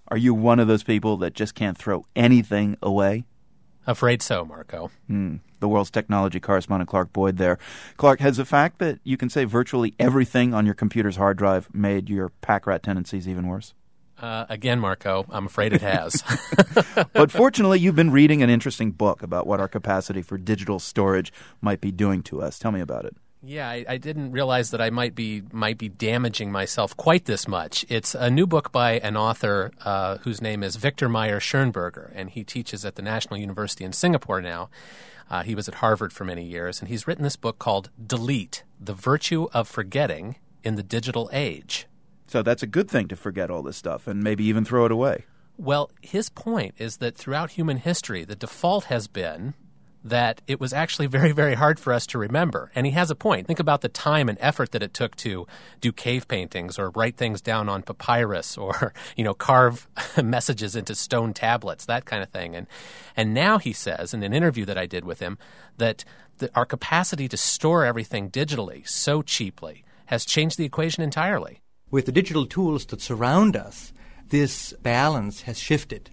Are you one of those people that just can't throw anything away? Afraid so, Marco. The world's technology correspondent Clark Boyd there. Clark, has the fact that you can save virtually everything on your computer's hard drive made your pack rat tendencies even worse? Again, Marco, I'm afraid it has. But fortunately, you've been reading an interesting book about what our capacity for digital storage might be doing to us. Tell me about it. Yeah, I didn't realize that I might be damaging myself quite this much. It's a new book by an author whose name is Victor Meyer-Schönberger, and he teaches at the National University in Singapore now. He was at Harvard for many years, and he's written this book called Delete: The Virtue of Forgetting in the Digital Age. So that's a good thing to forget all this stuff and maybe even throw it away. Well, his point is that throughout human history, the default has been that it was actually very, very hard for us to remember. And he has a point. Think about the time and effort that it took to do cave paintings or write things down on papyrus or, carve messages into stone tablets, that kind of thing. And now he says in an interview that I did with him that our capacity to store everything digitally so cheaply has changed the equation entirely. With the digital tools that surround us, this balance has shifted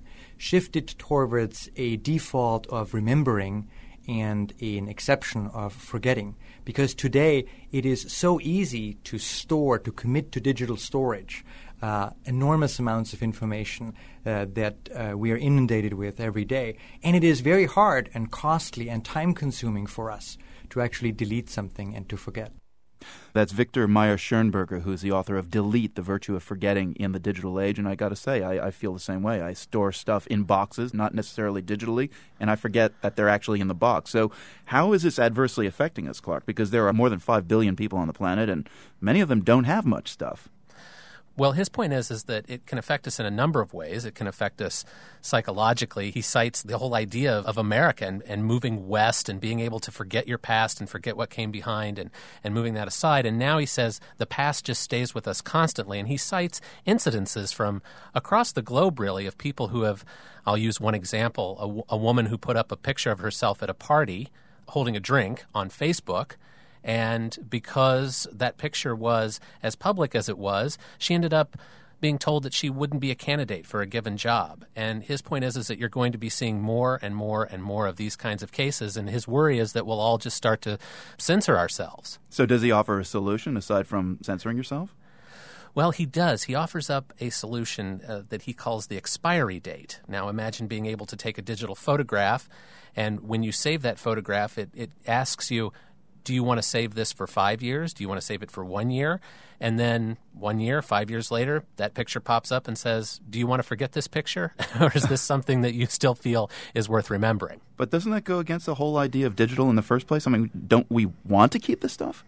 towards a default of remembering and an exception of forgetting. Because today it is so easy to commit to digital storage, enormous amounts of information that we are inundated with every day. And it is very hard and costly and time-consuming for us to actually delete something and to forget. That's Victor Meyer-Schönberger, who's the author of Delete: The Virtue of Forgetting in the Digital Age. And I got to say, I feel the same way. I store stuff in boxes, not necessarily digitally, and I forget that they're actually in the box. So how is this adversely affecting us, Clark? Because there are more than 5 billion people on the planet, and many of them don't have much stuff. Well, his point is that it can affect us in a number of ways. It can affect us psychologically. He cites the whole idea of America and moving west and being able to forget your past and forget what came behind and moving that aside. And now he says the past just stays with us constantly. And he cites incidences from across the globe, really, of people who have, I'll use one example, a woman who put up a picture of herself at a party holding a drink on Facebook. And because that picture was as public as it was, she ended up being told that she wouldn't be a candidate for a given job. And his point is that you're going to be seeing more and more and more of these kinds of cases. And his worry is that we'll all just start to censor ourselves. So does he offer a solution aside from censoring yourself? Well, he does. He offers up a solution that he calls the expiry date. Now, imagine being able to take a digital photograph, and when you save that photograph, it asks you, do you want to save this for 5 years? Do you want to save it for 1 year? And then 1 year, 5 years later, that picture pops up and says, do you want to forget this picture? Or is this something that you still feel is worth remembering? But doesn't that go against the whole idea of digital in the first place? I mean, don't we want to keep this stuff?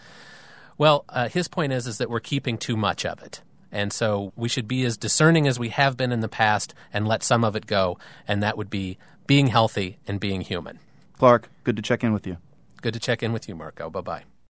Well, his point is that we're keeping too much of it. And so we should be as discerning as we have been in the past and let some of it go. And that would be being healthy and being human. Clark, good to check in with you. Good to check in with you, Marco. Bye-bye.